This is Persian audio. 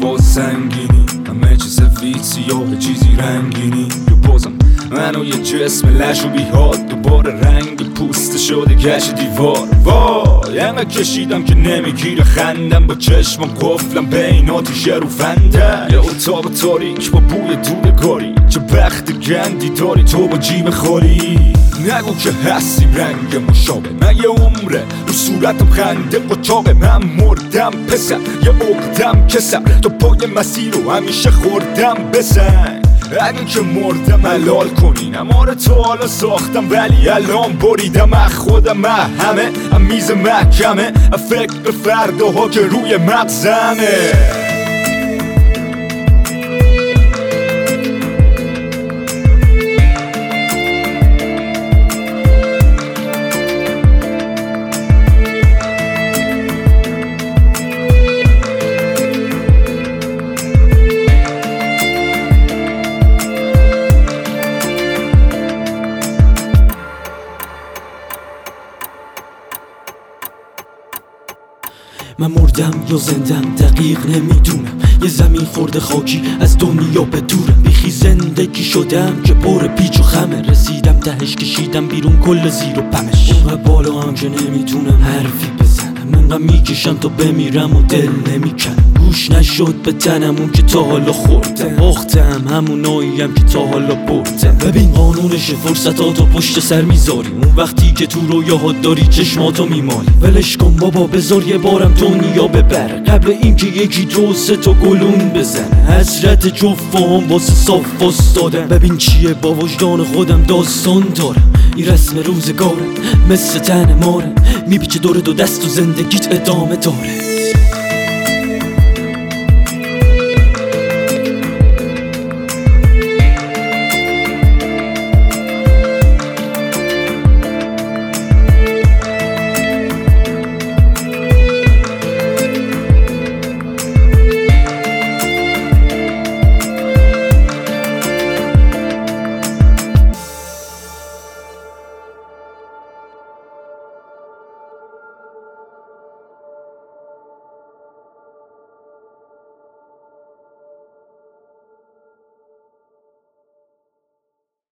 با سنگینی، همه چیز سفید سیاه چیزی رنگینی. یا بازم منو یه جسم لش و بیهاد دوباره رنگ پوست شده گچ دیوار. وای انقدر کشیدم که نمیگیره خندم، با چشمم قفلم بین آتیش رو فنده. یه اتاق تاریک با بوی دودگاری، چه بخت گندی داری تو با جیب خالی. نگو که هستی رنگ مشابه، من یه عمره رو صورتم خنده قچاقه. من مردم پسر یه عقدم کسر، تو پای مسیر رو همیشه خوردم بسن. اگه که مردم حلال کنین، اما رو تو حالا ساختم ولی الان بریدم. خودم همه میز محکمه، فکر به فرداها که روی مغزمه. من مردم یا زندم دقیق نمیدونم، یه زمین خورده خاکی از دنیا به دورم. بیخی زندگی شدم که پر پیچ و خمه، رسیدم تهش کشیدم بیرون کل زیر و پمش. اونقدر بالا هم که نمیتونم حرفی بزنم، انقدر میکشم تا بمیرم و دل نمیکنم. گوش نشد به تنم اون که تا حالا خوردم، باختم هموناییم که تا حالا بردم. ببین قانونش فرصتاتو پشت سر میذاری، اون وقتی که تو رویاهات داری چشماتو میمالی. ولش کن بابا بذار یه بارم دنیا ببره، قبل اینکه یکی دو سه تا گلون بزنه. حسرت جفام واسه صاف وستادم، ببین چیه با وجدان خودم داستان دارم. این رسم روزگارم مثل تن ماره، میپیچه دور دو دست و زندگیت ادامه داره.